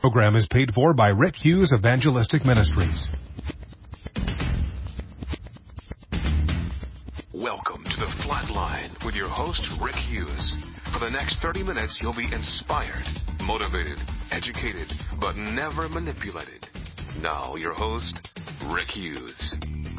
program is paid for by Rick Hughes Evangelistic Ministries. Welcome to The Flatline with your host, Rick Hughes. For the next 30 minutes, you'll be inspired, motivated, educated, but never manipulated. Now, your host, Rick Hughes.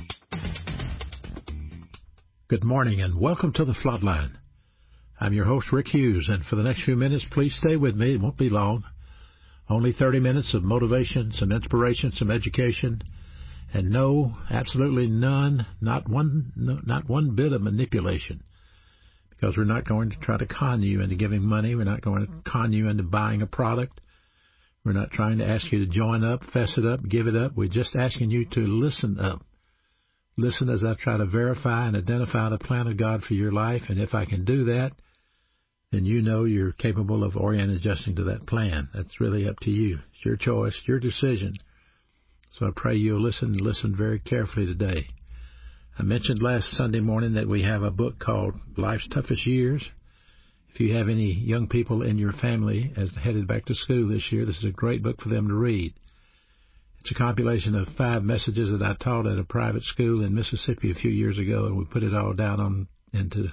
Good morning and welcome to The Flatline. I'm your host, Rick Hughes, and for the next few minutes, please stay with me. It won't be long. Only 30 minutes of motivation, some inspiration, some education, and no, absolutely none, not one bit of manipulation. Because we're not going to try to con you into giving money. We're not going to con you into buying a product. We're not trying to ask you to join up, fess it up, give it up. We're just asking you to listen up. Listen as I try to verify and identify the plan of God for your life. And if I can do that, then you know you're capable of orienting and adjusting to that plan. That's really up to you. It's your choice, your decision. So I pray you'll listen very carefully today. I mentioned last Sunday morning that we have a book called Life's Toughest Years. If you have any young people in your family as headed back to school this year, this is a great book for them to read. It's a compilation of 5 messages that I taught at a private school in Mississippi a few years ago, and we put it all down into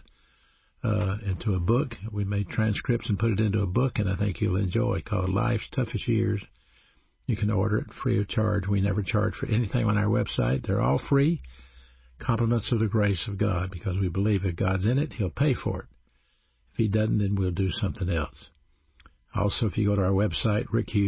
a book. We made transcripts and put it into a book, and I think you'll enjoy it, called Life's Toughest Years. You can order it free of charge. We never charge for anything on our website. They're all free. Compliments of the grace of God, because we believe if God's in it, He'll pay for it. If He doesn't, then we'll do something else. Also, if you go to our website,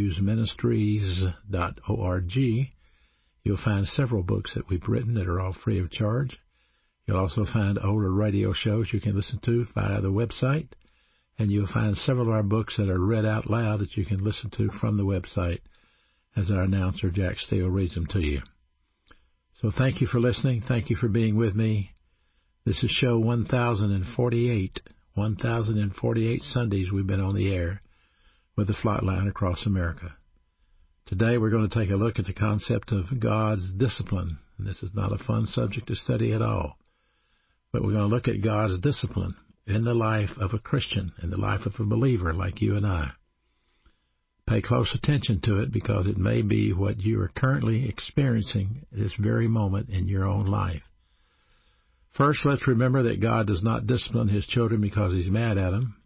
rickhughesministries.org, you'll find several books that we've written that are all free of charge. You'll also find older radio shows you can listen to via the website, and you'll find several of our books that are read out loud that you can listen to from the website as our announcer, Jack Steele, reads them to you. So thank you for listening. Thank you for being with me. This is show 1048. 1048 Sundays we've been on the air with the Flatline across America. Today we're going to take a look at the concept of God's discipline. And this is not a fun subject to study at all. But we're going to look at God's discipline in the life of a Christian, in the life of a believer like you and I. Pay close attention to it, because it may be what you are currently experiencing this very moment in your own life. First, let's remember that God does not discipline His children because He's mad at them.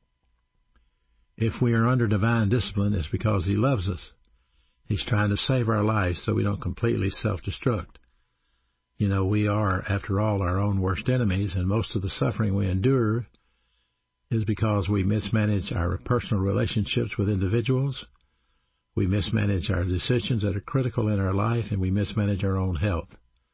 If we are under divine discipline, it's because He loves us. He's trying to save our lives so we don't completely self-destruct. You know, we are, after all, our own worst enemies, and most of the suffering we endure is because we mismanage our personal relationships with individuals, we mismanage our decisions that are critical in our life, and we mismanage our own health.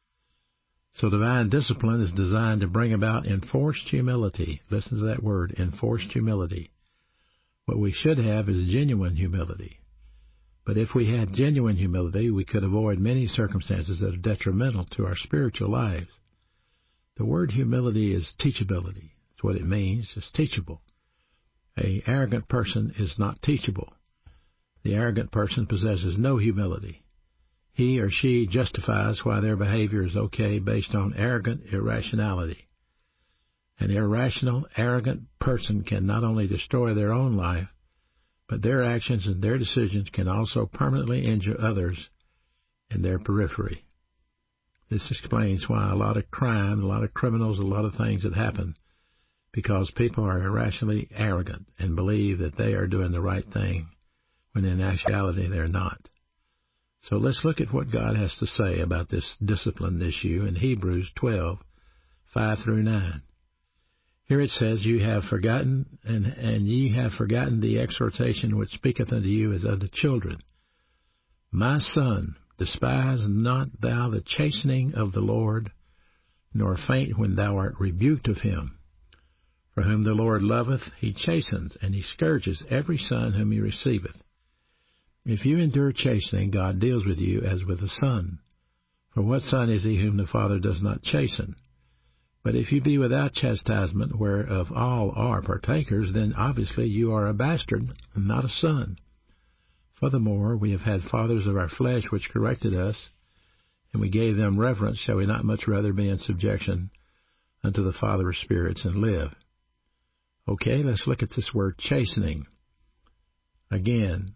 So divine discipline is designed to bring about enforced humility. Listen to that word, enforced humility. What we should have is genuine humility. But if we had genuine humility, we could avoid many circumstances that are detrimental to our spiritual lives. The word humility is teachability. That's what it means. It's teachable. An arrogant person is not teachable. The arrogant person possesses no humility. He or she justifies why their behavior is okay based on arrogant irrationality. An irrational, arrogant person can not only destroy their own life, but their actions and their decisions can also permanently injure others in their periphery. This explains why a lot of crime, a lot of criminals, a lot of things that happen, because people are irrationally arrogant and believe that they are doing the right thing, when in actuality they're not. So let's look at what God has to say about this discipline issue in Hebrews 12, 5 through 9. Here it says, You have forgotten, and ye have forgotten the exhortation which speaketh unto you as unto children. My son, despise not thou the chastening of the Lord, nor faint when thou art rebuked of him. For whom the Lord loveth, He chastens, and He scourges every son whom He receiveth. If you endure chastening, God deals with you as with a son. For what son is he whom the Father does not chasten? But if you be without chastisement, whereof all are partakers, then obviously you are a bastard, and not a son. Furthermore, we have had fathers of our flesh which corrected us, and we gave them reverence. Shall we not much rather be in subjection unto the Father of spirits and live? Okay, let's look at this word chastening. Again,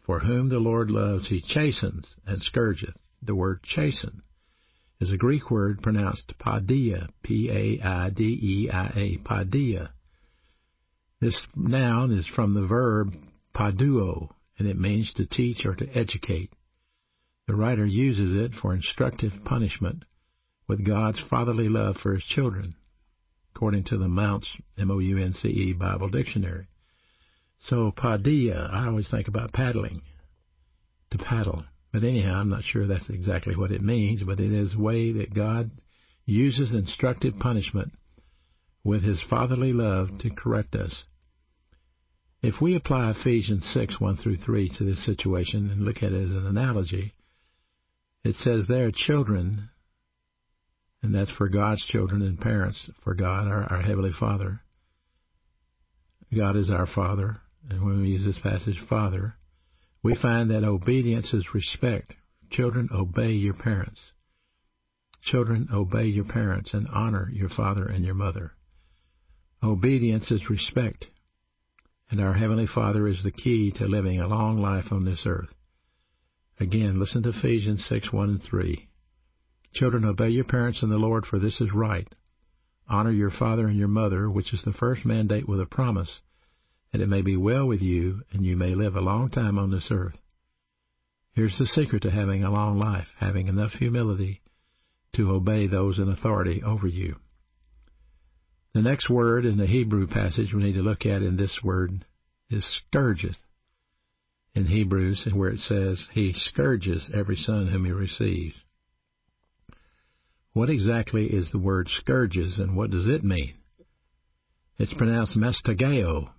For whom the Lord loves, he chastens and scourgeth. The word chasten is a Greek word pronounced paideia, P-A-I-D-E-I-A, paideia. This noun is from the verb paiduo, and it means to teach or to educate. The writer uses it for instructive punishment with God's fatherly love for his children, according to the Mounce, M-O-U-N-C-E, Bible Dictionary. So paideia, I always think about paddling, to paddle. But anyhow, I'm not sure that's exactly what it means, but it is a way that God uses instructive punishment with his fatherly love to correct us. If we apply Ephesians 6, 1 through 3 to this situation and look at it as an analogy, it says there, children, and that's for God's children and parents, for God, our Heavenly Father. God is our Father, and when we use this passage, Father, we find that obedience is respect. Children, obey your parents. Children, obey your parents and honor your father and your mother. Obedience is respect, and our Heavenly Father is the key to living a long life on this earth. Again, listen to Ephesians 6, 1 and 3. Children, obey your parents in the Lord, for this is right. Honor your father and your mother, which is the first mandate with a promise, that it may be well with you, and you may live a long time on this earth. Here's the secret to having a long life, having enough humility to obey those in authority over you. The next word in the Hebrew passage we need to look at in this word is scourgeth. In Hebrews, where it says, he scourges every son whom he receives. What exactly is the word scourges, and what does it mean? It's pronounced mastageo,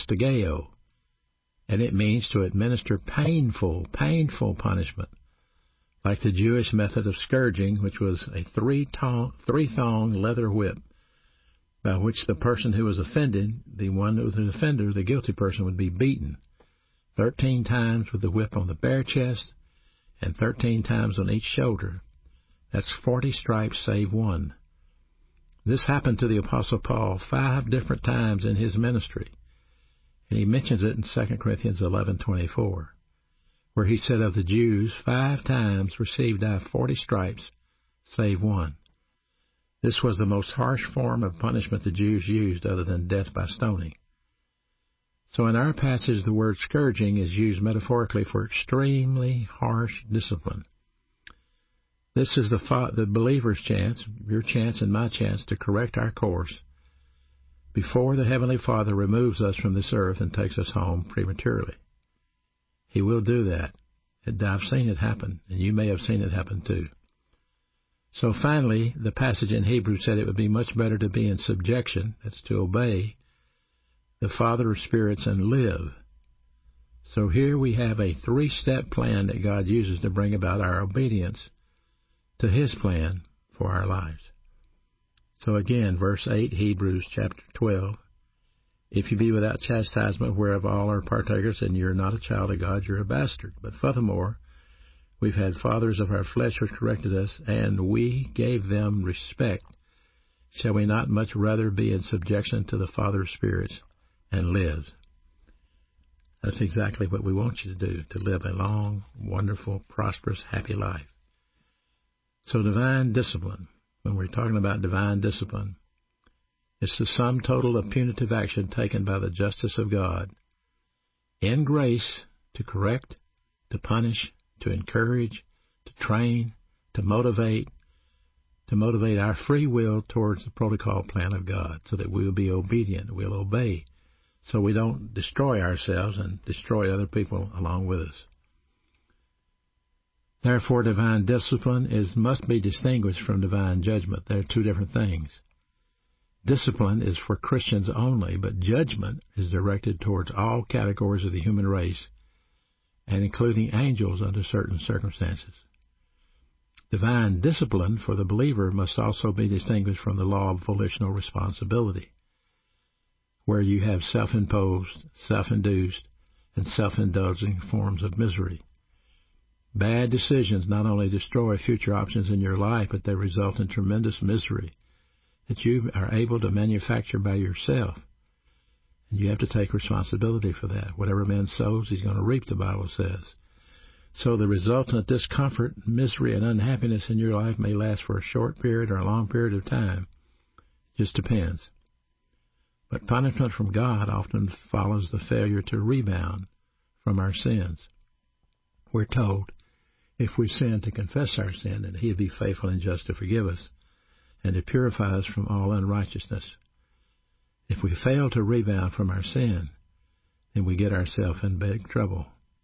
and it means to administer painful punishment, like the Jewish method of scourging, which was a three-thong leather whip, by which the person who was offended, the one who was an offender, the guilty person, would be beaten 13 times with the whip on the bare chest and 13 times on each shoulder. That's 40 stripes save one. This happened to the Apostle Paul 5 different times in his ministry. And he mentions it in 2 Corinthians 11:24, where he said of the Jews, 5 times received I 40 stripes, save one. This was the most harsh form of punishment the Jews used other than death by stoning. So in our passage, the word scourging is used metaphorically for extremely harsh discipline. This is the believer's chance, your chance and my chance, to correct our course before the Heavenly Father removes us from this earth and takes us home prematurely. He will do that. I've seen it happen, and you may have seen it happen too. So finally, the passage in Hebrews said it would be much better to be in subjection, that's to obey, the Father of spirits and live. So here we have a 3-step plan that God uses to bring about our obedience to his plan for our lives. So again, verse 8, Hebrews chapter 12, if you be without chastisement, whereof all are partakers, and you're not a child of God, you're a bastard. But furthermore, we've had fathers of our flesh which corrected us, and we gave them respect. Shall we not much rather be in subjection to the Father of spirits and live? That's exactly what we want you to do, to live a long, wonderful, prosperous, happy life. So divine discipline, when we're talking about divine discipline, it's the sum total of punitive action taken by the justice of God in grace to correct, to punish, to encourage, to train, to motivate our free will towards the protocol plan of God, so that we will be obedient, we'll obey, so we don't destroy ourselves and destroy other people along with us. Therefore, divine discipline must be distinguished from divine judgment. They're two different things. Discipline is for Christians only, but judgment is directed towards all categories of the human race, and including angels under certain circumstances. Divine discipline for the believer must also be distinguished from the law of volitional responsibility, where you have self-imposed, self-induced, and self-indulging forms of misery. Bad decisions not only destroy future options in your life, but they result in tremendous misery that you are able to manufacture by yourself. And you have to take responsibility for that. Whatever man sows, he's going to reap, the Bible says. So the resultant discomfort, misery, and unhappiness in your life may last for a short period or a long period of time. Just depends. But punishment from God often follows the failure to rebound from our sins. We're told, if we sin, to confess our sin, and He'll be faithful and just to forgive us and to purify us from all unrighteousness. If we fail to rebound from our sin, then we get ourselves in big trouble.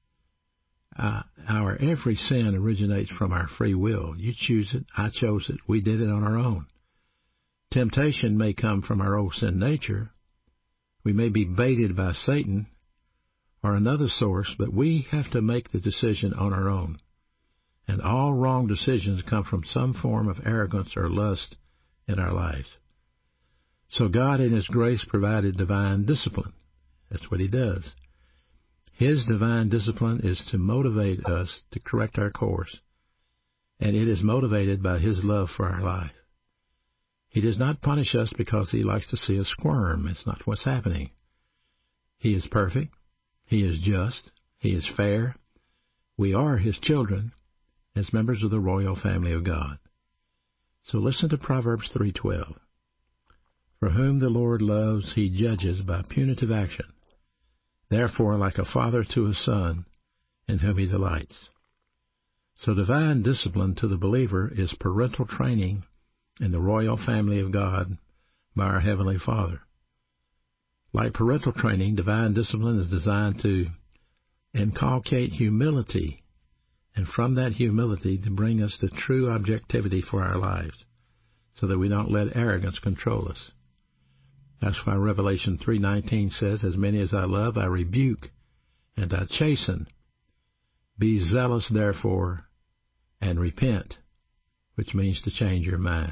Our every sin originates from our free will. You choose it, I chose it, we did it on our own. Temptation may come from our old sin nature. We may be baited by Satan or another source, but we have to make the decision on our own. And all wrong decisions come from some form of arrogance or lust in our lives. So God in His grace provided divine discipline. That's what He does. His divine discipline is to motivate us to correct our course, and it is motivated by His love for our life. He does not punish us because He likes to see us squirm. It's not what's happening. He is perfect. He is just. He is fair. We are His children as members of the royal family of God. So listen to Proverbs 3:12. For whom the Lord loves, He judges by punitive action. Therefore, like a father to his son, in whom He delights. So divine discipline to the believer is parental training in the royal family of God by our Heavenly Father. Like parental training, divine discipline is designed to inculcate humility, and from that humility to bring us to true objectivity for our lives, so that we don't let arrogance control us. That's why Revelation 3:19 says, as many as I love, I rebuke and I chasten. Be zealous, therefore, and repent, which means to change your mind.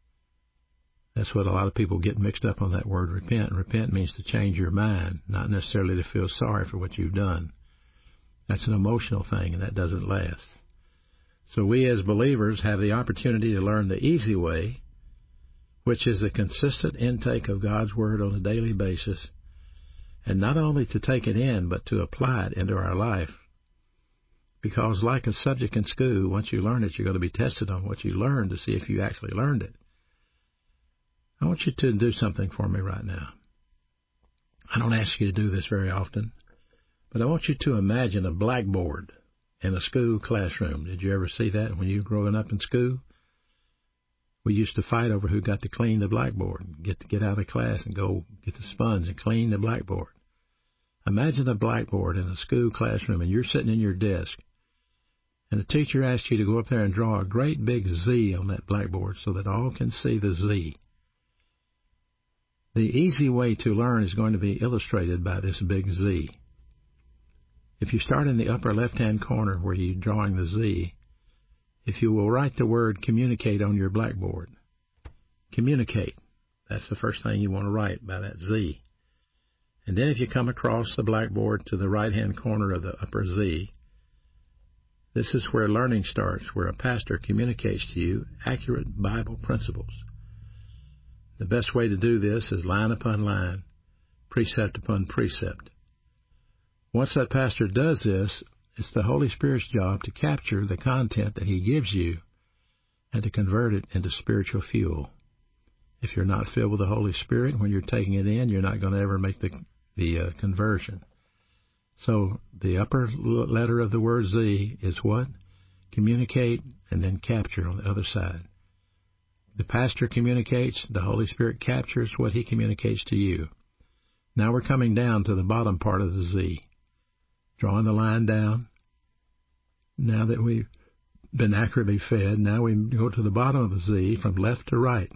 That's what a lot of people get mixed up on, that word repent. Repent means to change your mind, not necessarily to feel sorry for what you've done. That's an emotional thing, and that doesn't last. So we as believers have the opportunity to learn the easy way, which is the consistent intake of God's Word on a daily basis, and not only to take it in, but to apply it into our life. Because like a subject in school, once you learn it, you're going to be tested on what you learned to see if you actually learned it. I want you to do something for me right now. I don't ask you to do this very often, but I want you to imagine a blackboard in a school classroom. Did you ever see that when you were growing up in school? We used to fight over who got to clean the blackboard, get out of class and go get the sponge and clean the blackboard. Imagine a blackboard in a school classroom, and you're sitting in your desk, and the teacher asks you to go up there and draw a great big Z on that blackboard so that all can see the Z. The easy way to learn is going to be illustrated by this big Z. If you start in the upper left-hand corner where you're drawing the Z, if you will write the word communicate on your blackboard. Communicate. That's the first thing you want to write by that Z. And then if you come across the blackboard to the right-hand corner of the upper Z, this is where learning starts, where a pastor communicates to you accurate Bible principles. The best way to do this is line upon line, precept upon precept. Once that pastor does this, it's the Holy Spirit's job to capture the content that He gives you and to convert it into spiritual fuel. If you're not filled with the Holy Spirit when you're taking it in, you're not going to ever make the conversion. So the upper letter of the word Z is what? Communicate and then capture on the other side. The pastor communicates, the Holy Spirit captures what he communicates to you. Now we're coming down to the bottom part of the Z. Drawing the line down. Now that we've been accurately fed, now we go to the bottom of the Z from left to right,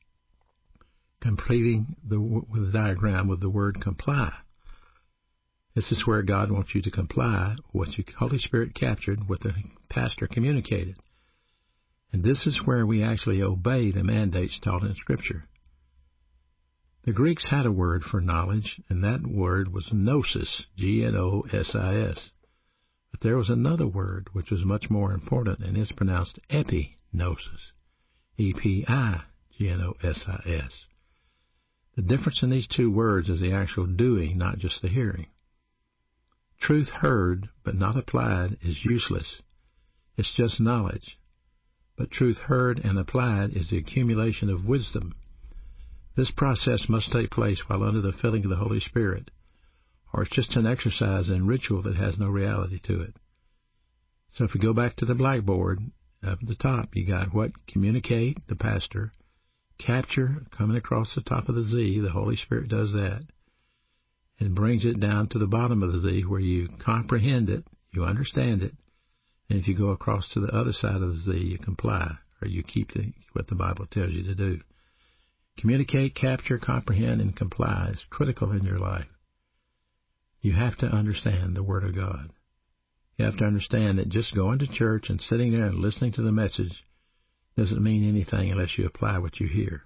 completing the diagram with the word comply. This is where God wants you to comply what the Holy Spirit captured, what the pastor communicated. And this is where we actually obey the mandates taught in Scripture. The Greeks had a word for knowledge, and that word was gnosis, Gnosis. But there was another word which was much more important, and it's pronounced epignosis, Epignosis. The difference in these two words is the actual doing, not just the hearing. Truth heard but not applied is useless. It's just knowledge. But truth heard and applied is the accumulation of wisdom. This process must take place while under the filling of the Holy Spirit, or it's just an exercise and ritual that has no reality to it. So if we go back to the blackboard, up at the top you got what? Communicate, the pastor. Capture, coming across the top of the Z, the Holy Spirit does that, and brings it down to the bottom of the Z where you comprehend it, you understand it, and if you go across to the other side of the Z, you comply, or you keep what the Bible tells you to do. Communicate, capture, comprehend, and comply is critical in your life. You have to understand the Word of God. You have to understand that just going to church and sitting there and listening to the message doesn't mean anything unless you apply what you hear.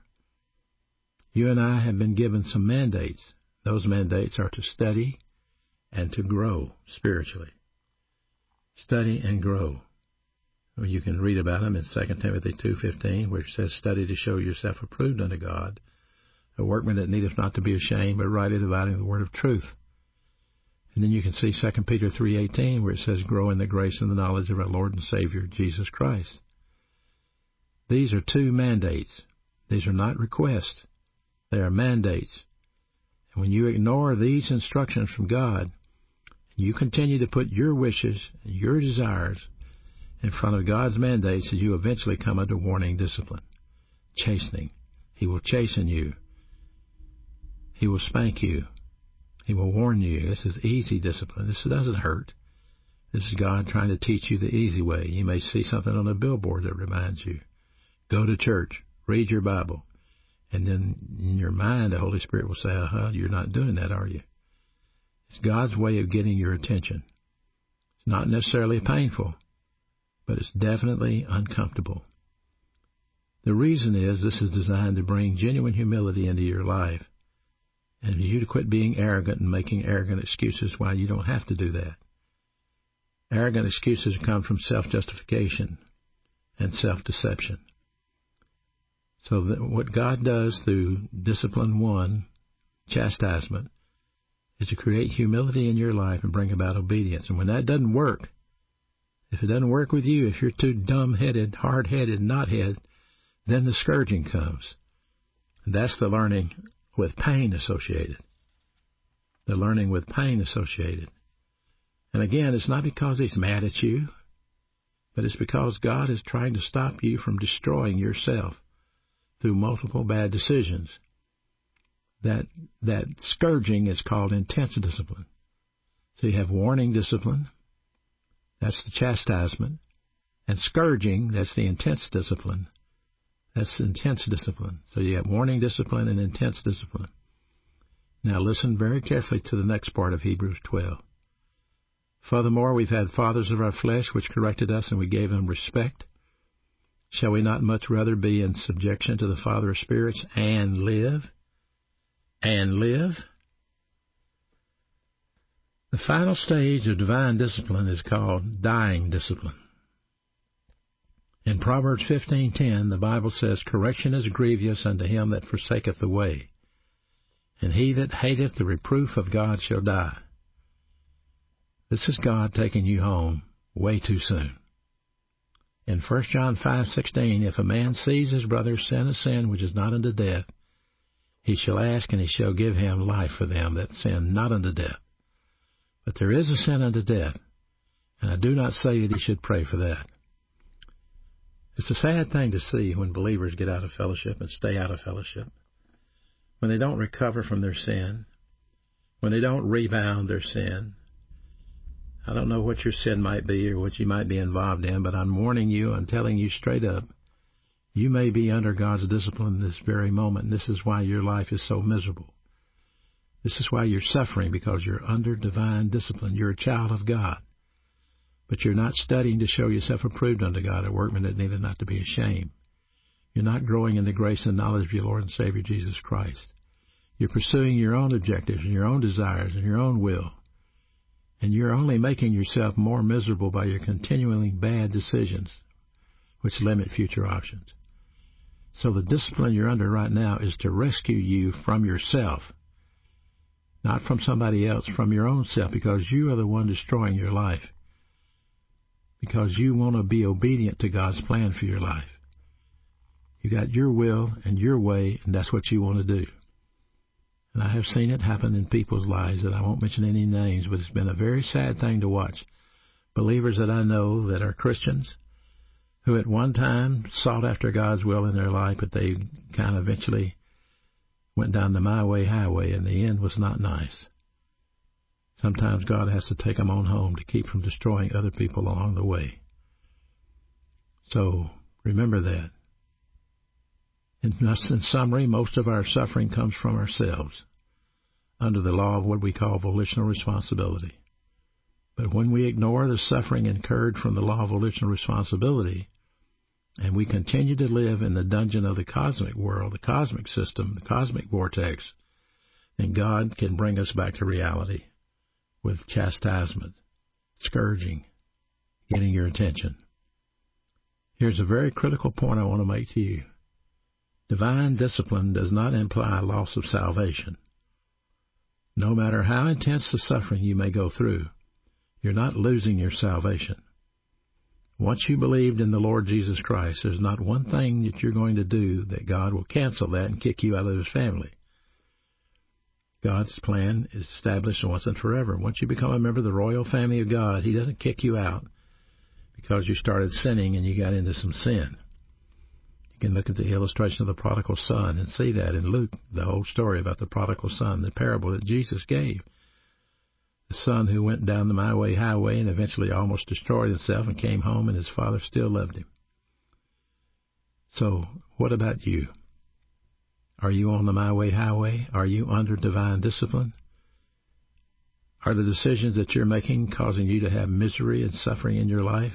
You and I have been given some mandates. Those mandates are to study and to grow spiritually. Study and grow. Well, you can read about them in 2 Timothy 2:15, where it says, "Study to show yourself approved unto God, a workman that needeth not to be ashamed, but rightly dividing the word of truth." And then you can see 2 Peter 3:18, where it says, "Grow in the grace and the knowledge of our Lord and Savior, Jesus Christ." These are two mandates. These are not requests. They are mandates. And when you ignore these instructions from God, and you continue to put your wishes and your desires in front of God's mandates, you eventually come under warning discipline, chastening. He will chasten you. He will spank you. He will warn you. This is easy discipline. This doesn't hurt. This is God trying to teach you the easy way. You may see something on a billboard that reminds you. Go to church. Read your Bible. And then in your mind, the Holy Spirit will say, you're not doing that, are you? It's God's way of getting your attention. It's not necessarily painful, but it's definitely uncomfortable. The reason is this is designed to bring genuine humility into your life and for you to quit being arrogant and making arrogant excuses why you don't have to do that. Arrogant excuses come from self-justification and self-deception. So that what God does through discipline 1, chastisement, is to create humility in your life and bring about obedience. And when that doesn't work, if it doesn't work with you, if you're too dumb-headed, hard-headed, knothead, then the scourging comes. And that's the learning with pain associated. The learning with pain associated. And again, it's not because He's mad at you, but it's because God is trying to stop you from destroying yourself through multiple bad decisions. That scourging is called intense discipline. So you have warning discipline, that's the chastisement, and scourging, that's the intense discipline. That's intense discipline. So you have warning discipline and intense discipline. Now listen very carefully to the next part of Hebrews 12. Furthermore, we've had fathers of our flesh which corrected us, and we gave them respect. Shall we not much rather be in subjection to the Father of spirits and live? And live? The final stage of divine discipline is called dying discipline. In Proverbs 15:10, the Bible says, "Correction is grievous unto him that forsaketh the way, and he that hateth the reproof of God shall die." This is God taking you home way too soon. In 1 John 5:16, "If a man sees his brother sin a sin which is not unto death, he shall ask, and he shall give him life for them that sin not unto death. But there is a sin unto death, and I do not say that he should pray for that." It's a sad thing to see when believers get out of fellowship and stay out of fellowship, when they don't recover from their sin, when they don't rebound their sin. I don't know what your sin might be or what you might be involved in, but I'm warning you, I'm telling you straight up, you may be under God's discipline this very moment, and this is why your life is so miserable. This is why you're suffering, because you're under divine discipline. You're a child of God, but you're not studying to show yourself approved unto God, a workman that needeth not to be ashamed. You're not growing in the grace and knowledge of your Lord and Savior Jesus Christ. You're pursuing your own objectives and your own desires and your own will. And you're only making yourself more miserable by your continually bad decisions, which limit future options. So the discipline you're under right now is to rescue you from yourself, not from somebody else, from your own self, because you are the one destroying your life, because you want to be obedient to God's plan for your life. You got your will and your way, and that's what you want to do. And I have seen it happen in people's lives, that I won't mention any names, but it's been a very sad thing to watch. Believers that I know that are Christians, who at one time sought after God's will in their life, but they kind of eventually went down the my way highway, and the end was not nice. Sometimes God has to take them on home to keep from destroying other people along the way. So remember that. In summary, most of our suffering comes from ourselves, under the law of what we call volitional responsibility. But when we ignore the suffering incurred from the law of volitional responsibility, and we continue to live in the dungeon of the cosmic world, the cosmic system, the cosmic vortex, then God can bring us back to reality with chastisement, scourging, getting your attention. Here's a very critical point I want to make to you. Divine discipline does not imply loss of salvation. No matter how intense the suffering you may go through, you're not losing your salvation. Once you believed in the Lord Jesus Christ, there's not one thing that you're going to do that God will cancel that and kick you out of His family. God's plan is established once and forever. Once you become a member of the royal family of God, He doesn't kick you out because you started sinning and you got into some sin. You can look at the illustration of the prodigal son and see that in Luke, the whole story about the prodigal son, the parable that Jesus gave. The son who went down the my way highway and eventually almost destroyed himself and came home, and his father still loved him. So what about you? Are you on the my way highway? Are you under divine discipline? Are the decisions that you're making causing you to have misery and suffering in your life?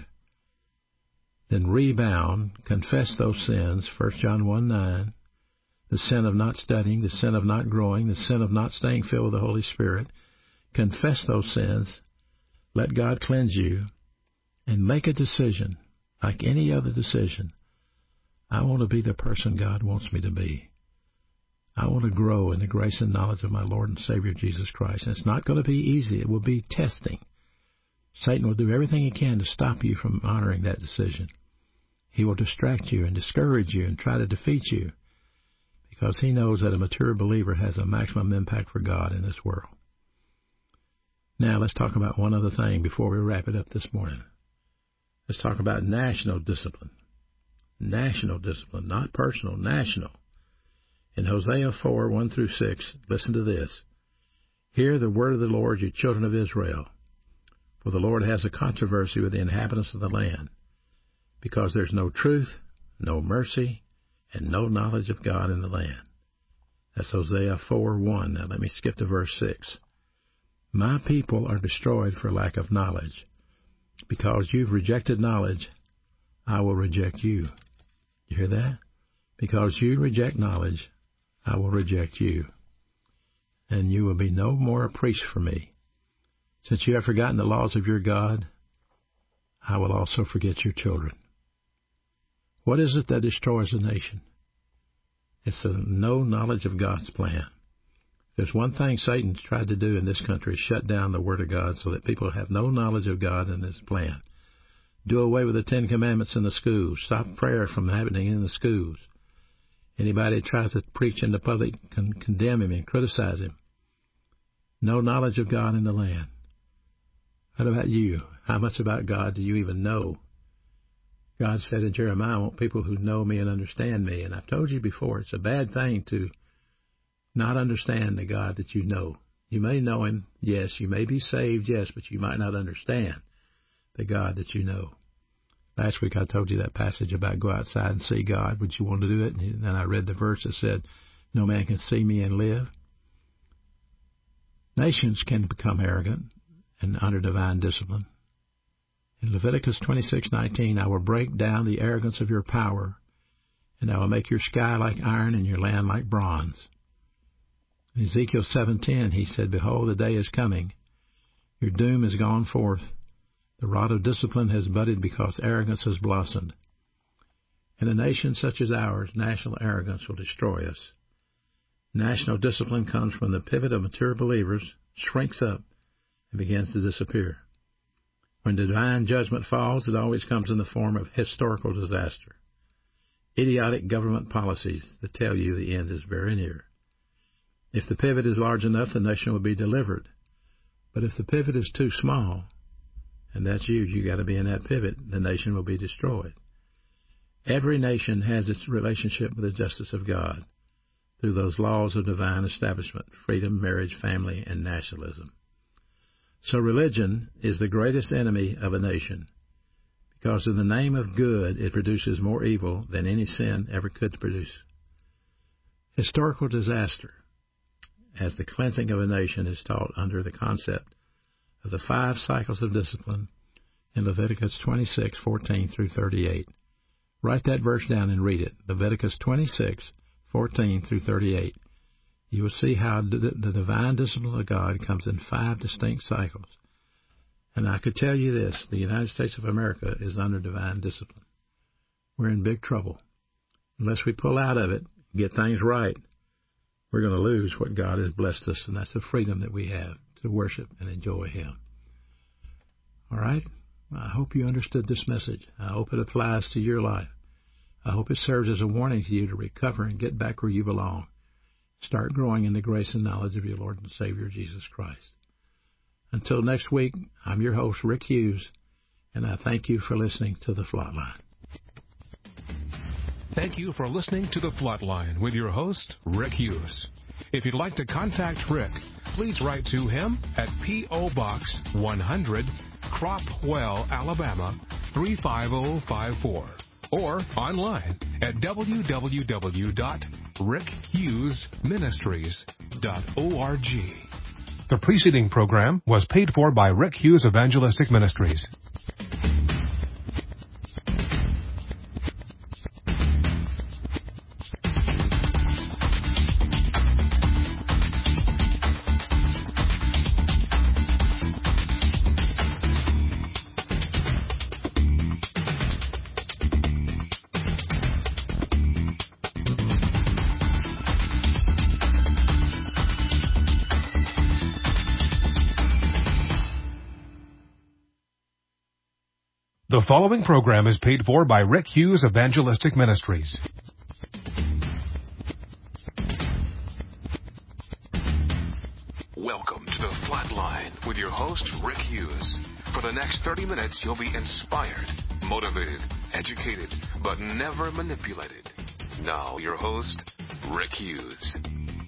Then rebound, confess those sins, 1 John 1:9, the sin of not studying, the sin of not growing, the sin of not staying filled with the Holy Spirit. Confess those sins, let God cleanse you, and make a decision, like any other decision. I want to be the person God wants me to be. I want to grow in the grace and knowledge of my Lord and Savior Jesus Christ. And it's not going to be easy. It will be testing. Satan will do everything he can to stop you from honoring that decision. He will distract you and discourage you and try to defeat you, because he knows that a mature believer has a maximum impact for God in this world. Now let's talk about one other thing before we wrap it up this morning. Let's talk about national discipline. National discipline, not personal, national. In Hosea 4:1-6, listen to this. Hear the word of the Lord, you children of Israel. For the Lord has a controversy with the inhabitants of the land, because there's no truth, no mercy, and no knowledge of God in the land. That's Hosea 4:1. Now let me skip to verse 6. My people are destroyed for lack of knowledge. Because you've rejected knowledge, I will reject you. You hear that? Because you reject knowledge, I will reject you. And you will be no more a priest for me. Since you have forgotten the laws of your God, I will also forget your children. What is it that destroys a nation? It's the no knowledge of God's plan. There's one thing Satan's tried to do in this country, is shut down the Word of God so that people have no knowledge of God and His plan. Do away with the 10 Commandments in the schools. Stop prayer from happening in the schools. Anybody that tries to preach in the public can condemn him and criticize him. No knowledge of God in the land. What about you? How much about God do you even know? God said in Jeremiah, I want people who know me and understand me. And I've told you before, it's a bad thing to not understand the God that you know. You may know Him, yes. You may be saved, yes, but you might not understand the God that you know. Last week I told you that passage about go outside and see God. Would you want to do it? And then I read the verse that said, no man can see me and live. Nations can become arrogant and under divine discipline. In Leviticus 26:19, I will break down the arrogance of your power, and I will make your sky like iron and your land like bronze. In Ezekiel 7:10, he said, behold, the day is coming. Your doom is gone forth. The rod of discipline has budded because arrogance has blossomed. In a nation such as ours, national arrogance will destroy us. National discipline comes when the pivot of mature believers shrinks up and begins to disappear. When divine judgment falls, it always comes in the form of historical disaster. Idiotic government policies that tell you the end is very near. If the pivot is large enough, the nation will be delivered. But if the pivot is too small, and that's you got to be in that pivot, the nation will be destroyed. Every nation has its relationship with the justice of God through those laws of divine establishment, freedom, marriage, family, and nationalism. So religion is the greatest enemy of a nation, because in the name of good, it produces more evil than any sin ever could produce. Historical disaster, as the cleansing of a nation, is taught under the concept of the 5 cycles of discipline in Leviticus 26:14 through 38. Write that verse down and read it. Leviticus 26:14 through 38. You will see how the divine discipline of God comes in 5 distinct cycles. And I could tell you this, the United States of America is under divine discipline. We're in big trouble. Unless we pull out of it, get things right, we're going to lose what God has blessed us, and that's the freedom that we have to worship and enjoy Him. All right? I hope you understood this message. I hope it applies to your life. I hope it serves as a warning to you to recover and get back where you belong. Start growing in the grace and knowledge of your Lord and Savior, Jesus Christ. Until next week, I'm your host, Rick Hughes, and I thank you for listening to The Flatline. Thank you for listening to The Flatline with your host, Rick Hughes. If you'd like to contact Rick, please write to him at P.O. Box 100, Cropwell, Alabama 35054, or online at www.rickhughesministries.org. The preceding program was paid for by Rick Hughes Evangelistic Ministries. The following program is paid for by Rick Hughes Evangelistic Ministries. Welcome to The Flatline with your host, Rick Hughes. For the next 30 minutes, you'll be inspired, motivated, educated, but never manipulated. Now, your host, Rick Hughes.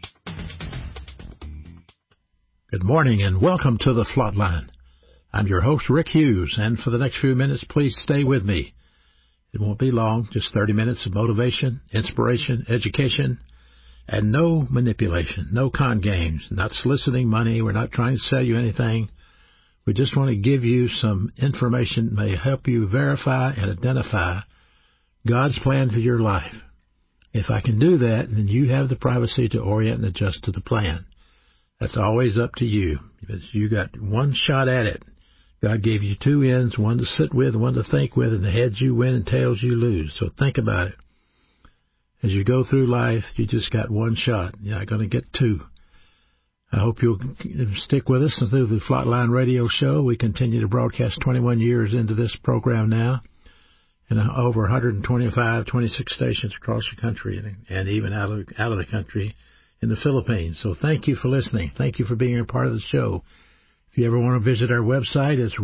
Good morning and welcome to The Flatline. I'm your host, Rick Hughes, and for the next few minutes, please stay with me. It won't be long, just 30 minutes of motivation, inspiration, education, and no manipulation, no con games, not soliciting money. We're not trying to sell you anything. We just want to give you some information that may help you verify and identify God's plan for your life. If I can do that, then you have the privacy to orient and adjust to the plan. That's always up to you. You got one shot at it. God gave you 2 ends, one to sit with, one to think with, and the heads you win and tails you lose. So think about it. As you go through life, you just got one shot. You're not going to get 2. I hope you'll stick with us through the Flatline Radio Show. We continue to broadcast 21 years into this program now, and over 125, 26 stations across the country, and even out of the country in the Philippines. So thank you for listening. Thank you for being a part of the show. If you ever want to visit our website, it's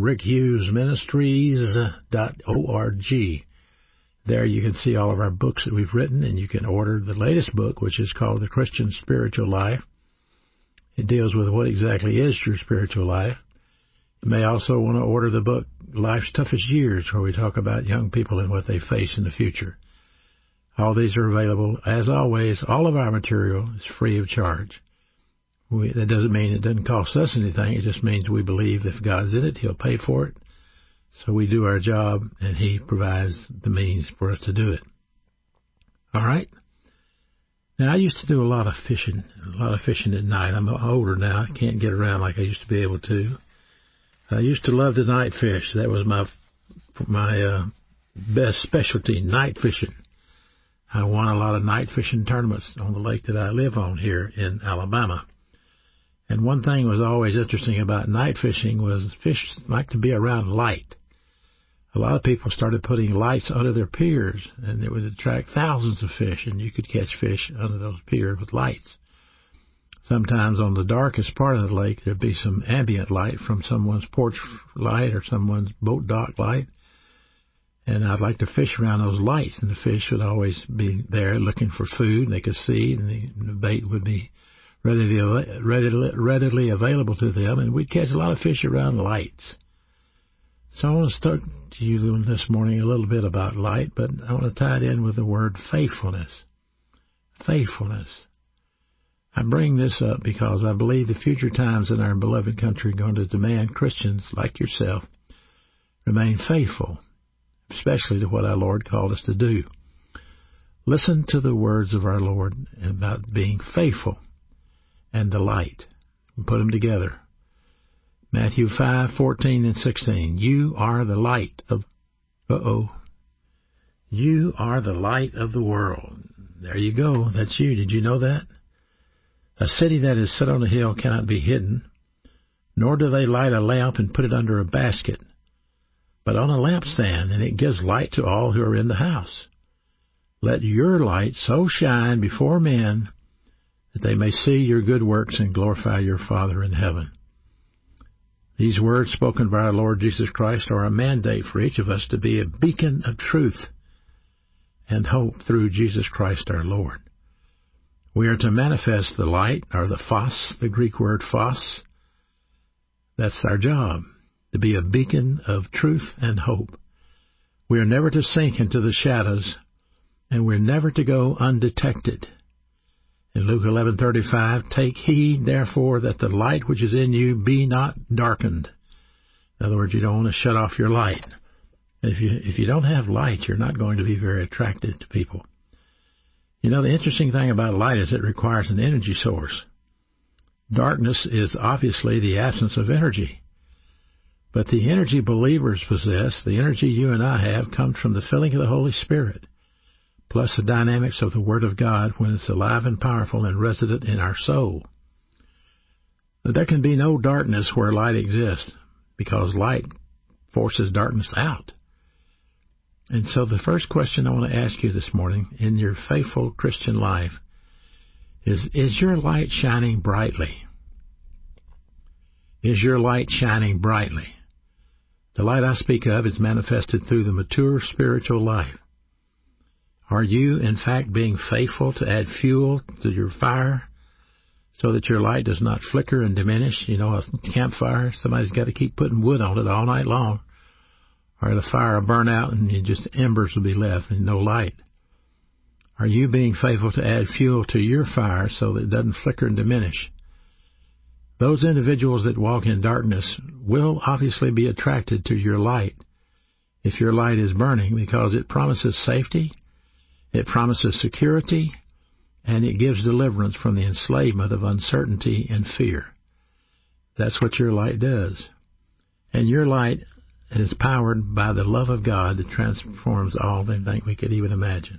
rickhughesministries.org. There you can see all of our books that we've written, and you can order the latest book, which is called The Christian Spiritual Life. It deals with what exactly is your spiritual life. You may also want to order the book Life's Toughest Years, where we talk about young people and what they face in the future. All these are available. As always, all of our material is free of charge. That doesn't mean it doesn't cost us anything. It just means we believe if God's in it, He'll pay for it. So we do our job, and He provides the means for us to do it. All right? Now, I used to do a lot of fishing at night. I'm older now. I can't get around like I used to be able to. I used to love to night fish. That was my best specialty, night fishing. I won a lot of night fishing tournaments on the lake that I live on here in Alabama. And one thing was always interesting about night fishing was fish like to be around light. A lot of people started putting lights under their piers, and it would attract thousands of fish, and you could catch fish under those piers with lights. Sometimes on the darkest part of the lake, there'd be some ambient light from someone's porch light or someone's boat dock light. And I'd like to fish around those lights, and the fish would always be there looking for food, and they could see, and the bait would be readily available to them, and we'd catch a lot of fish around lights. So I want to talk to you this morning a little bit about light, but I want to tie it in with the word faithfulness. Faithfulness. I bring this up because I believe the future times in our beloved country are going to demand Christians like yourself remain faithful, especially to what our Lord called us to do. Listen to the words of our Lord about being faithful and the light. Put them together. Matthew 5:14 and 16. You are the light of... You are the light of the world. There you go. That's you. Did you know that? A city that is set on a hill cannot be hidden, nor do they light a lamp and put it under a basket, but on a lampstand, and it gives light to all who are in the house. Let your light so shine before men that they may see your good works and glorify your Father in heaven. These words spoken by our Lord Jesus Christ are a mandate for each of us to be a beacon of truth and hope through Jesus Christ our Lord. We are to manifest the light, or the phos, the Greek word phos. That's our job, to be a beacon of truth and hope. We are never to sink into the shadows, and we're never to go undetected. In Luke 11:35, take heed, therefore, that the light which is in you be not darkened. In other words, you don't want to shut off your light. If you don't have light, you're not going to be very attractive to people. You know, the interesting thing about light is it requires an energy source. Darkness is obviously the absence of energy. But the energy believers possess, the energy you and I have, comes from the filling of the Holy Spirit, plus the dynamics of the Word of God when it's alive and powerful and resident in our soul. But there can be no darkness where light exists, because light forces darkness out. And so the first question I want to ask you this morning in your faithful Christian life is your light shining brightly? Is your light shining brightly? The light I speak of is manifested through the mature spiritual life. Are you, in fact, being faithful to add fuel to your fire so that your light does not flicker and diminish? You know, a campfire, somebody's got to keep putting wood on it all night long, or the fire will burn out and just embers will be left and no light. Are you being faithful to add fuel to your fire so that it doesn't flicker and diminish? Those individuals that walk in darkness will obviously be attracted to your light if your light is burning, because it promises safety, it promises security, and it gives deliverance from the enslavement of uncertainty and fear. That's what your light does. And your light is powered by the love of God that transforms all that we could even imagine.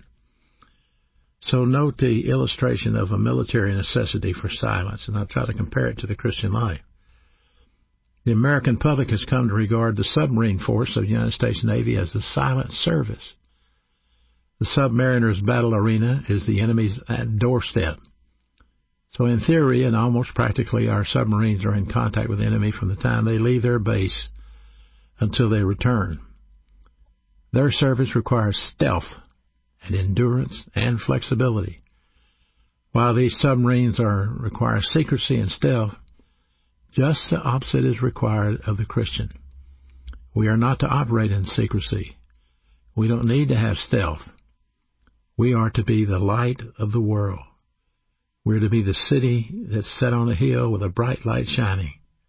So note the illustration of a military necessity for silence, and I'll try to compare it to the Christian life. The American public has come to regard the submarine force of the United States Navy as a silent service. The submariner's battle arena is the enemy's doorstep. So in theory and almost practically, our submarines are in contact with the enemy from the time they leave their base until they return. Their service requires stealth and endurance and flexibility. While these submarines require secrecy and stealth, just the opposite is required of the Christian. We are not to operate in secrecy. We don't need to have stealth. We are to be the light of the world. We're to be the city that's set on a hill with a bright light shining.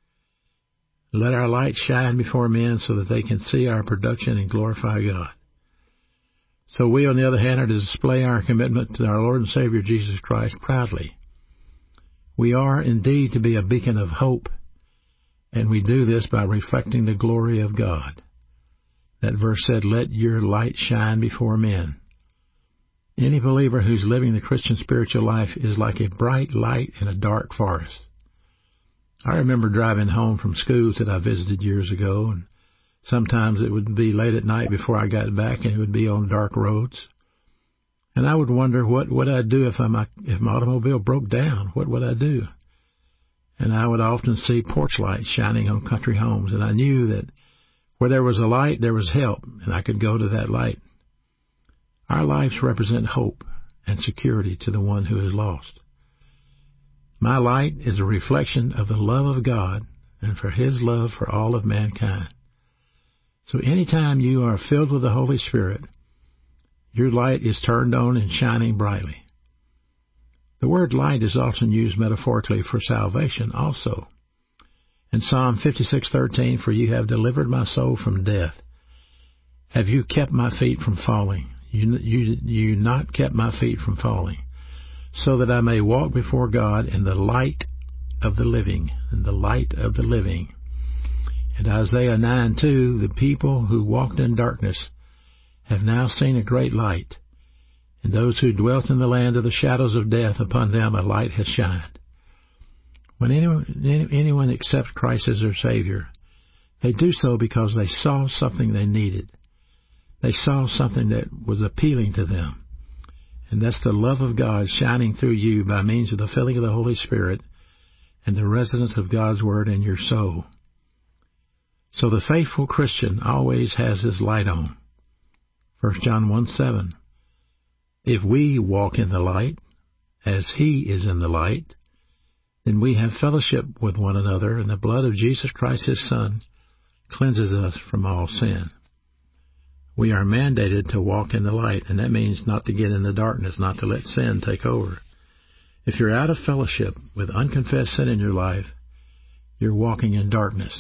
Let our light shine before men so that they can see our production and glorify God. So we, on the other hand, are to display our commitment to our Lord and Savior Jesus Christ proudly. We are indeed to be a beacon of hope, and we do this by reflecting the glory of God. That verse said, let your light shine before men. Any believer who's living the Christian spiritual life is like a bright light in a dark forest. I remember driving home from schools that I visited years ago, and sometimes it would be late at night before I got back, and it would be on dark roads. And I would wonder, what would I do if my automobile broke down? What would I do? And I would often see porch lights shining on country homes, and I knew that where there was a light, there was help, and I could go to that light. Our lives represent hope and security to the one who is lost. My light is a reflection of the love of God and for His love for all of mankind. So anytime you are filled with the Holy Spirit, your light is turned on and shining brightly. The word light is often used metaphorically for salvation also. In Psalm 56:13, "For you have delivered my soul from death. Have you kept my feet from falling? You not kept my feet from falling, so that I may walk before God in the light of the living." In the light of the living. And Isaiah 9:2, "The people who walked in darkness have now seen a great light, and those who dwelt in the land of the shadows of death, upon them a light has shined." When anyone accepts Christ as their Savior, they do so because they saw something they needed. They saw something that was appealing to them. And that's the love of God shining through you by means of the filling of the Holy Spirit and the residence of God's Word in your soul. So the faithful Christian always has his light on. 1 John 1:7, "If we walk in the light, as He is in the light, then we have fellowship with one another, and the blood of Jesus Christ, His Son, cleanses us from all sin." We are mandated to walk in the light, and that means not to get in the darkness, not to let sin take over. If you're out of fellowship with unconfessed sin in your life, you're walking in darkness.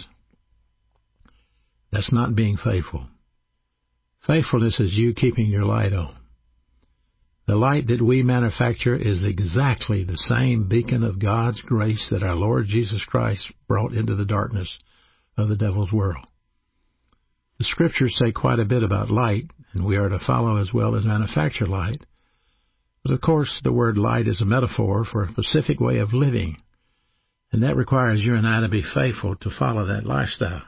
That's not being faithful. Faithfulness is you keeping your light on. The light that we manufacture is exactly the same beacon of God's grace that our Lord Jesus Christ brought into the darkness of the devil's world. The Scriptures say quite a bit about light, and we are to follow as well as manufacture light. But of course, the word light is a metaphor for a specific way of living, and that requires you and I to be faithful to follow that lifestyle.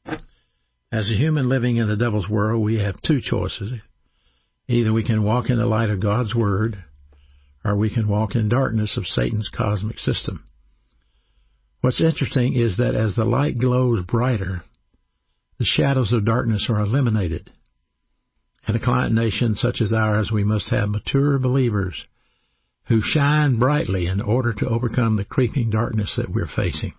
As a human living in the devil's world, we have two choices. Either we can walk in the light of God's Word, or we can walk in darkness of Satan's cosmic system. What's interesting is that as the light glows brighter, the shadows of darkness are eliminated. In a client nation such as ours, we must have mature believers who shine brightly in order to overcome the creeping darkness that we're facing.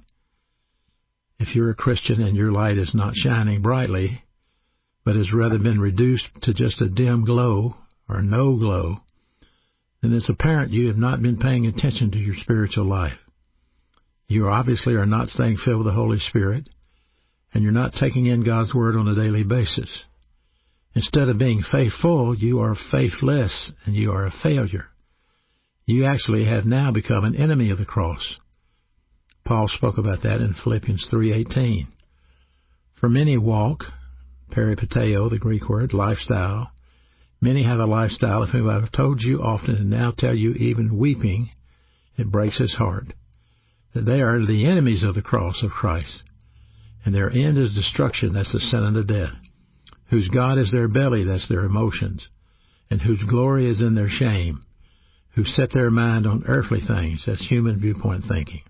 If you're a Christian and your light is not shining brightly, but has rather been reduced to just a dim glow or no glow, then it's apparent you have not been paying attention to your spiritual life. You obviously are not staying filled with the Holy Spirit, and you're not taking in God's Word on a daily basis. Instead of being faithful, you are faithless, and you are a failure. You actually have now become an enemy of the cross. Paul spoke about that in Philippians 3:18. For many walk, peripateo, the Greek word, lifestyle. Many have a lifestyle of whom I have told you often, and now tell you even weeping, it breaks his heart, that they are the enemies of the cross of Christ. And their end is destruction, that's the sin unto death. Whose God is their belly, that's their emotions. And whose glory is in their shame. Who set their mind on earthly things, that's human viewpoint thinking.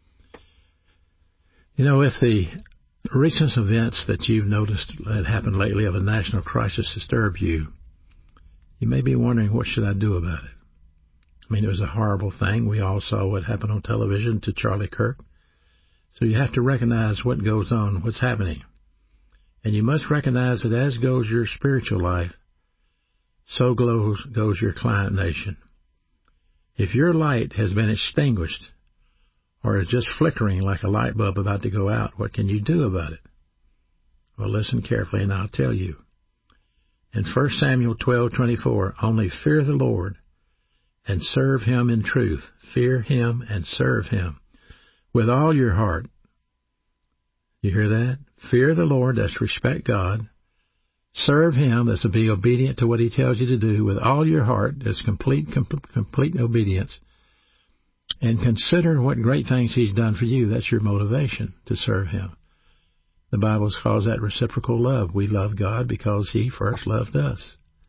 You know, if the recent events that you've noticed that happened lately of a national crisis disturb you, you may be wondering, what should I do about it? I mean, it was a horrible thing. We all saw what happened on television to Charlie Kirk. So you have to recognize what goes on, what's happening. And you must recognize that as goes your spiritual life, so goes your client nation. If your light has been extinguished or is just flickering like a light bulb about to go out, what can you do about it? Well, listen carefully and I'll tell you. In 1 Samuel 12:24, only fear the Lord and serve Him in truth. Fear Him and serve Him with all your heart. You hear that? Fear the Lord, that's respect God. Serve Him, that's to be obedient to what He tells you to do with all your heart. That's complete obedience. And consider what great things He's done for you. That's your motivation to serve Him. The Bible calls that reciprocal love. We love God because He first loved us.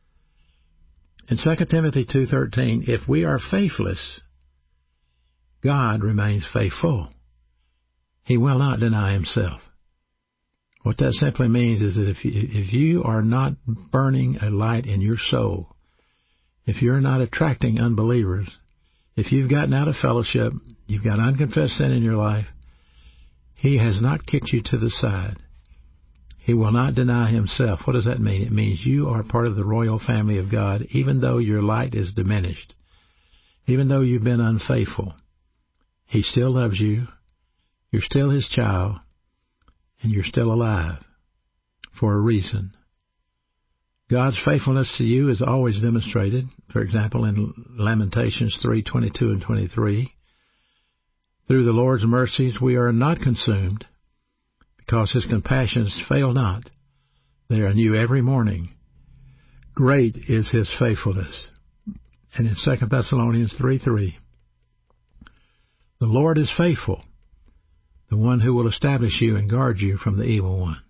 In 2 Timothy 2:13, if we are faithless, God remains faithful. He will not deny Himself. What that simply means is that if you are not burning a light in your soul, if you're not attracting unbelievers, if you've gotten out of fellowship, you've got unconfessed sin in your life, He has not kicked you to the side. He will not deny Himself. What does that mean? It means you are part of the royal family of God, even though your light is diminished, even though you've been unfaithful. He still loves you. You're still His child, and you're still alive for a reason. God's faithfulness to you is always demonstrated. For example, in Lamentations 3:22 and 23, through the Lord's mercies we are not consumed, because His compassions fail not. They are new every morning. Great is His faithfulness. And in 2 Thessalonians 3:3, the Lord is faithful, the one who will establish you and guard you from the evil one.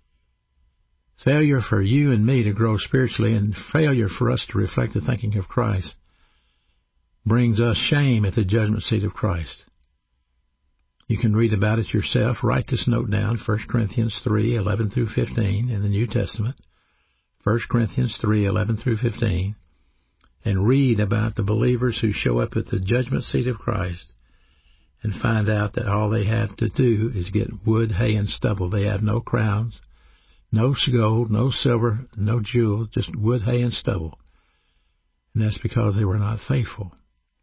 Failure for you and me to grow spiritually, and failure for us to reflect the thinking of Christ, brings us shame at the judgment seat of Christ. You can read about it yourself. Write this note down, 1 Corinthians 3:11 through 15 in the New Testament, 1 Corinthians 3:11 through 15, and read about the believers who show up at the judgment seat of Christ and find out that all they have to do is get wood, hay, and stubble. They have no crowns, no gold, no silver, no jewels, just wood, hay, and stubble. And that's because they were not faithful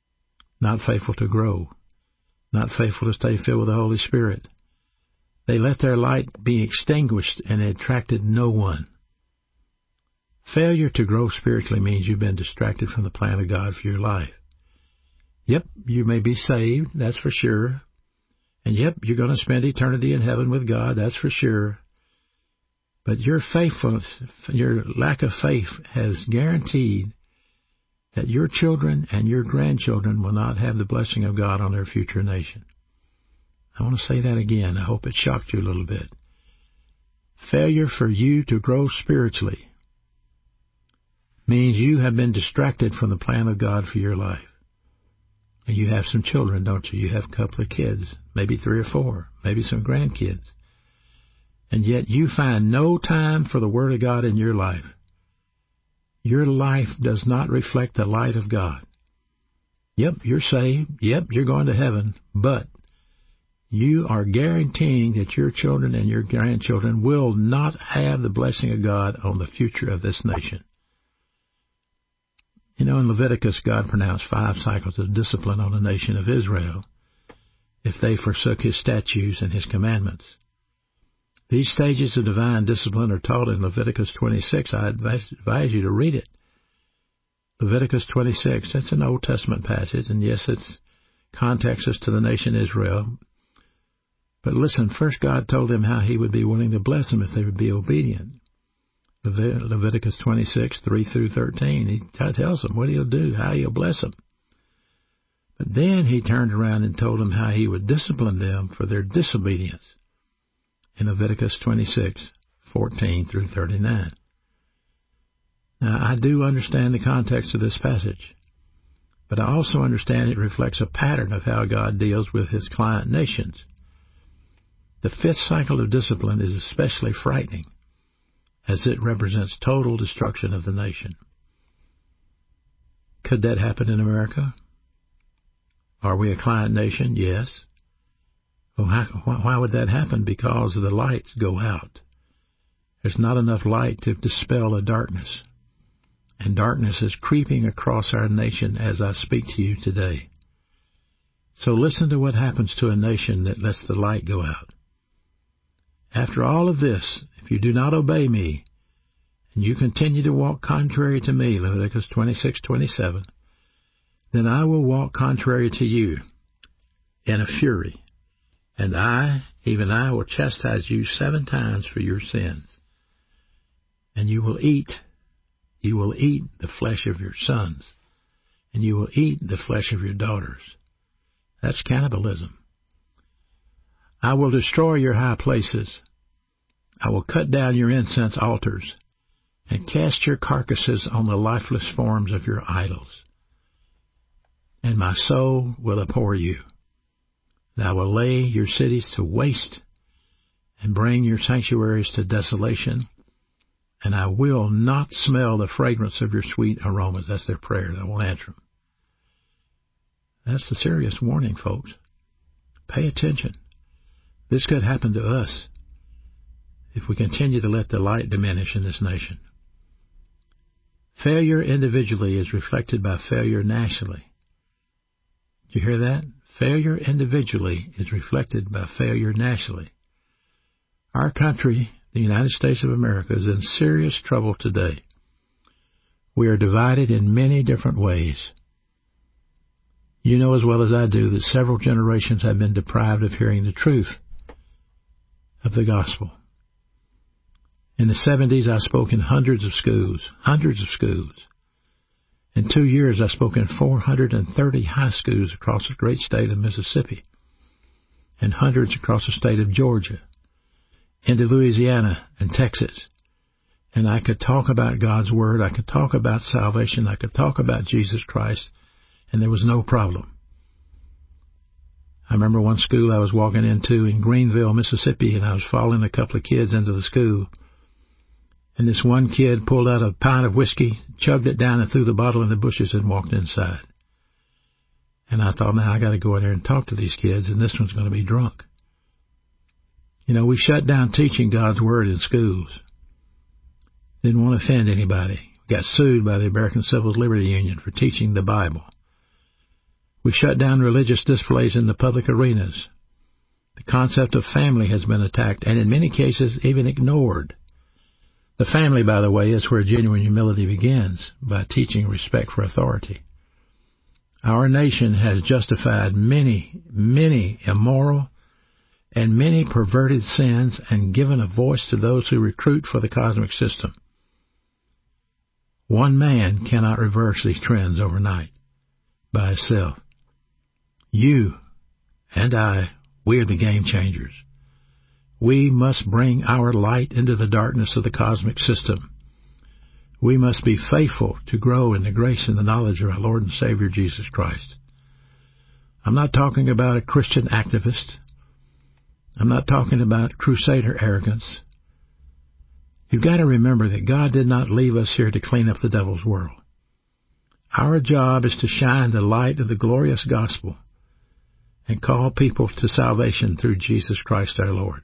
to grow, not faithful to stay filled with the Holy Spirit. They let their light be extinguished, and it attracted no one. Failure to grow spiritually means you've been distracted from the plan of God for your life. Yep, you may be saved, that's for sure. And yep, you're going to spend eternity in heaven with God, that's for sure. But your faithfulness, your lack of faith has guaranteed that your children and your grandchildren will not have the blessing of God on their future nation. I want to say that again. I hope it shocked you a little bit. Failure for you to grow spiritually means you have been distracted from the plan of God for your life. You have some children, don't you? You have a couple of kids, maybe 3 or 4, maybe some grandkids. And yet you find no time for the Word of God in your life. Your life does not reflect the light of God. Yep, you're saved. Yep, you're going to heaven. But you are guaranteeing that your children and your grandchildren will not have the blessing of God on the future of this nation. You know, in Leviticus, God pronounced 5 cycles of discipline on the nation of Israel if they forsook His statutes and His commandments. These stages of divine discipline are taught in Leviticus 26. I advise you to read it. Leviticus 26, that's an Old Testament passage, and yes, it's context us to the nation Israel. But listen, first God told them how He would be willing to bless them if they would be obedient. Leviticus 26, 3 through 13. He tells them what He'll do, how He'll bless them. But then He turned around and told them how He would discipline them for their disobedience in Leviticus 26, 14 through 39. Now, I do understand the context of this passage, but I also understand it reflects a pattern of how God deals with His client nations. The 5th cycle of discipline is especially frightening, as it represents total destruction of the nation. Could that happen in America? Are we a client nation? Yes. Well, why would that happen? Because the lights go out. There's not enough light to dispel the darkness. And darkness is creeping across our nation as I speak to you today. So listen to what happens to a nation that lets the light go out. After all of this, if you do not obey me, and you continue to walk contrary to me, Leviticus 26:27, then I will walk contrary to you in a fury, and I, even I, will chastise you 7 times for your sins. and you will eat the flesh of your sons, and you will eat the flesh of your daughters. That's cannibalism. I will destroy your high places. I will cut down your incense altars, and cast your carcasses on the lifeless forms of your idols. And my soul will abhor you. And I will lay your cities to waste, and bring your sanctuaries to desolation, and I will not smell the fragrance of your sweet aromas. That's their prayer. I won't answer them. That's the serious warning, folks. Pay attention. This could happen to us if we continue to let the light diminish in this nation. Failure individually is reflected by failure nationally. Did you hear that? Failure individually is reflected by failure nationally. Our country, the United States of America, is in serious trouble today. We are divided in many different ways. You know as well as I do that several generations have been deprived of hearing the truth of the gospel. In the 70s, I spoke in hundreds of schools. In 2 years, I spoke in 430 high schools across the great state of Mississippi, and hundreds across the state of Georgia, into Louisiana and Texas. And I could talk about God's Word, I could talk about salvation, I could talk about Jesus Christ, and there was no problem. I remember one school I was walking into in Greenville, Mississippi, and I was following a couple of kids into the school. And this one kid pulled out a pint of whiskey, chugged it down and threw the bottle in the bushes and walked inside. And I thought, now I got to go in there and talk to these kids, and this one's going to be drunk. You know, we shut down teaching God's Word in schools. Didn't want to offend anybody. We got sued by the American Civil Liberty Union for teaching the Bible. We shut down religious displays in the public arenas. The concept of family has been attacked, and in many cases even ignored. The family, by the way, is where genuine humility begins, by teaching respect for authority. Our nation has justified many, many immoral and many perverted sins and given a voice to those who recruit for the cosmic system. One man cannot reverse these trends overnight by himself. You and I, we are the game changers. We must bring our light into the darkness of the cosmic system. We must be faithful to grow in the grace and the knowledge of our Lord and Savior Jesus Christ. I'm not talking about a Christian activist. I'm not talking about crusader arrogance. You've got to remember that God did not leave us here to clean up the devil's world. Our job is to shine the light of the glorious gospel and call people to salvation through Jesus Christ our Lord.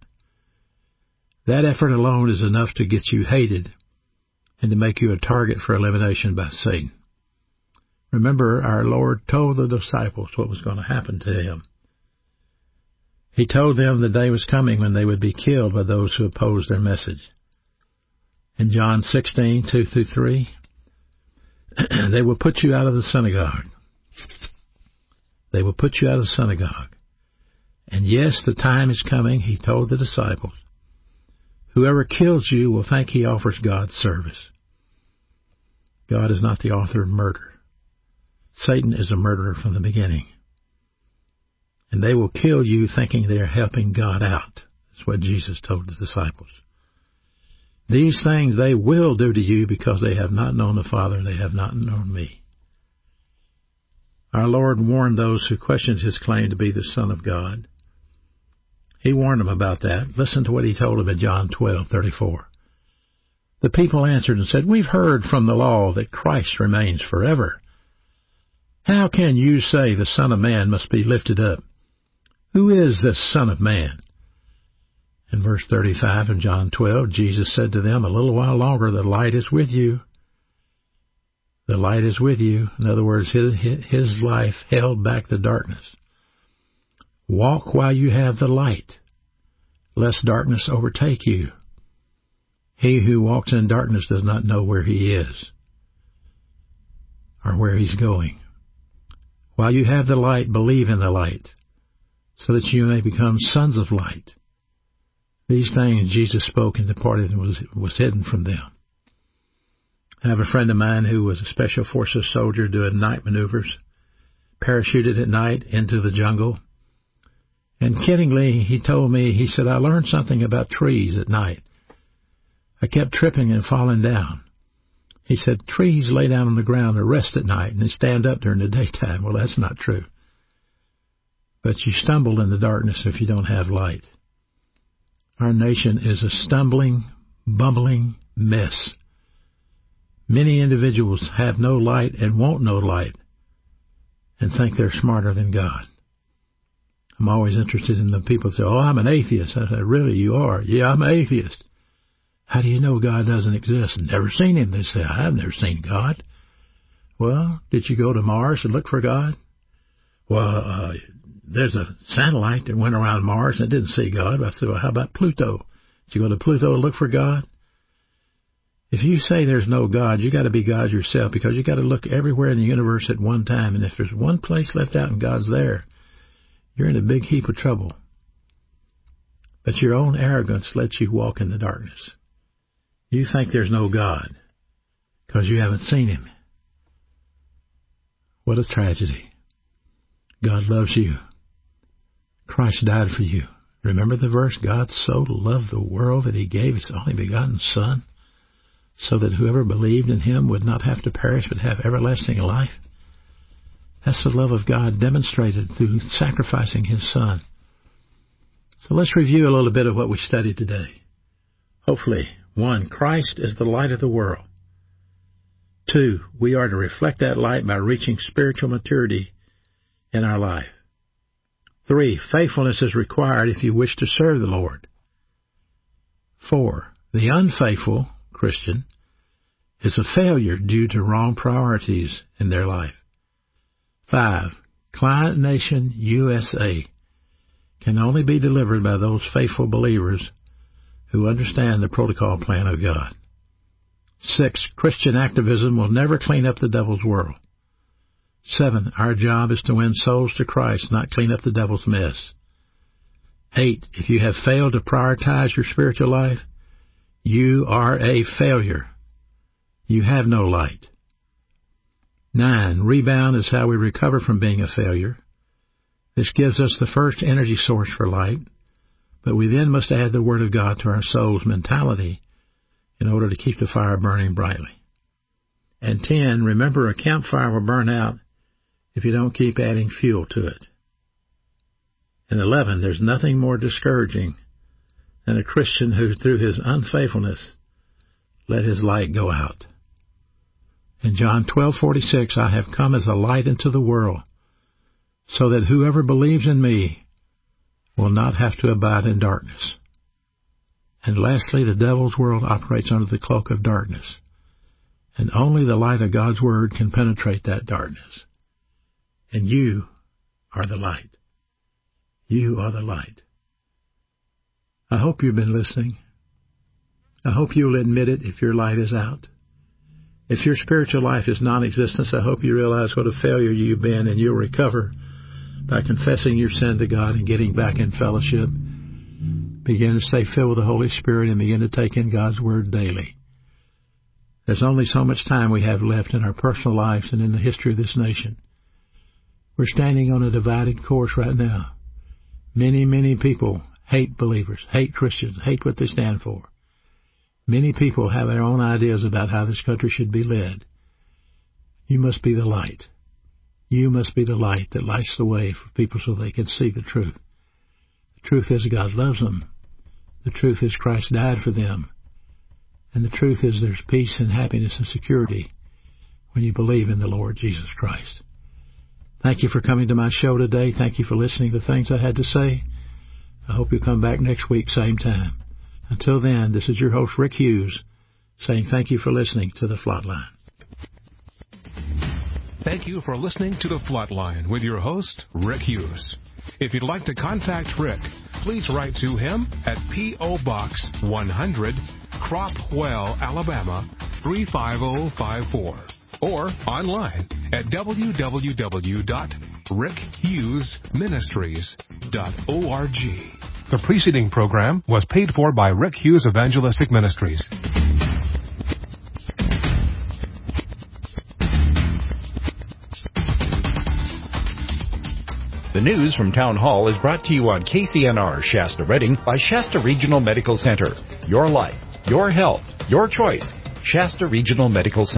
That effort alone is enough to get you hated and to make you a target for elimination by Satan. Remember, our Lord told the disciples what was going to happen to them. He told them the day was coming when they would be killed by those who opposed their message. In John 16:2-3, they will put you out of the synagogue. They will put you out of the synagogue. And yes, the time is coming, he told the disciples. Whoever kills you will think he offers God service. God is not the author of murder. Satan is a murderer from the beginning. And they will kill you thinking they are helping God out. That's what Jesus told the disciples. These things they will do to you because they have not known the Father, they have not known me. Our Lord warned those who questioned his claim to be the Son of God. He warned them about that. Listen to what he told them in John 12:34. The people answered and said, "We've heard from the law that Christ remains forever. How can you say the Son of Man must be lifted up? Who is this Son of Man?" In verse 35 in John 12, Jesus said to them, "A little while longer, the light is with you." The light is with you. In other words, his life held back the darkness. Walk while you have the light, lest darkness overtake you. He who walks in darkness does not know where he is or where he's going. While you have the light, believe in the light, so that you may become sons of light. These things Jesus spoke and departed and was hidden from them. I have a friend of mine who was a Special Forces soldier doing night maneuvers, parachuted at night into the jungle. And kiddingly, he told me, he said, I learned something about trees at night. I kept tripping and falling down. He said, trees lay down on the ground to rest at night and they stand up during the daytime. Well, that's not true. But you stumble in the darkness if you don't have light. Our nation is a stumbling, bumbling mess. Many individuals have no light and won't know light and think they're smarter than God. I'm always interested in the people who say, oh, I'm an atheist. I say, really, you are? Yeah, I'm an atheist. How do you know God doesn't exist? Never seen him. They say, I've never seen God. Well, did you go to Mars and look for God? Well, there's a satellite that went around Mars and it didn't see God. I said, well, how about Pluto? Did you go to Pluto to look for God? If you say there's no God, you got to be God yourself, because you got to look everywhere in the universe at one time. And if there's one place left out and God's there, you're in a big heap of trouble. But your own arrogance lets you walk in the darkness. You think there's no God because you haven't seen him. What a tragedy. God loves you. Christ died for you. Remember the verse, God so loved the world that he gave his only begotten Son, so that whoever believed in him would not have to perish but have everlasting life. That's the love of God demonstrated through sacrificing his Son. So let's review a little bit of what we studied today. Hopefully, 1, Christ is the light of the world. 2, we are to reflect that light by reaching spiritual maturity in our life. 3, faithfulness is required if you wish to serve the Lord. 4, the unfaithful Christian is a failure due to wrong priorities in their life. 5, Client Nation USA can only be delivered by those faithful believers who understand the protocol plan of God. 6, Christian activism will never clean up the devil's world. 7, our job is to win souls to Christ, not clean up the devil's mess. 8, if you have failed to prioritize your spiritual life, you are a failure. You have no light. 9, rebound is how we recover from being a failure. This gives us the first energy source for light, but we then must add the Word of God to our soul's mentality in order to keep the fire burning brightly. And 10, remember, a campfire will burn out if you don't keep adding fuel to it. And 11, there's nothing more discouraging than a Christian who, through his unfaithfulness, let his light go out. In John 12:46, I have come as a light into the world, so that whoever believes in me will not have to abide in darkness. And lastly, the devil's world operates under the cloak of darkness, and only the light of God's Word can penetrate that darkness. And you are the light. You are the light. I hope you've been listening. I hope you'll admit it if your light is out. If your spiritual life is non-existent, I hope you realize what a failure you've been, and you'll recover by confessing your sin to God and getting back in fellowship. Begin to stay filled with the Holy Spirit and begin to take in God's Word daily. There's only so much time we have left in our personal lives and in the history of this nation. We're standing on a divided course right now. Many, many people hate believers, hate Christians, hate what they stand for. Many people have their own ideas about how this country should be led. You must be the light. You must be the light that lights the way for people so they can see the truth. The truth is God loves them. The truth is Christ died for them. And the truth is there's peace and happiness and security when you believe in the Lord Jesus Christ. Thank you for coming to my show today. Thank you for listening to the things I had to say. I hope you'll come back next week, same time. Until then, this is your host, Rick Hughes, saying thank you for listening to The Flatline. Thank you for listening to The Flatline with your host, Rick Hughes. If you'd like to contact Rick, please write to him at P.O. Box 100, Cropwell, Alabama 35054, or online at www.rickhughesministries.org. The preceding program was paid for by Rick Hughes Evangelistic Ministries. The news from Town Hall is brought to you on KCNR Shasta Redding by Shasta Regional Medical Center. Your life, your health, your choice. Shasta Regional Medical Center.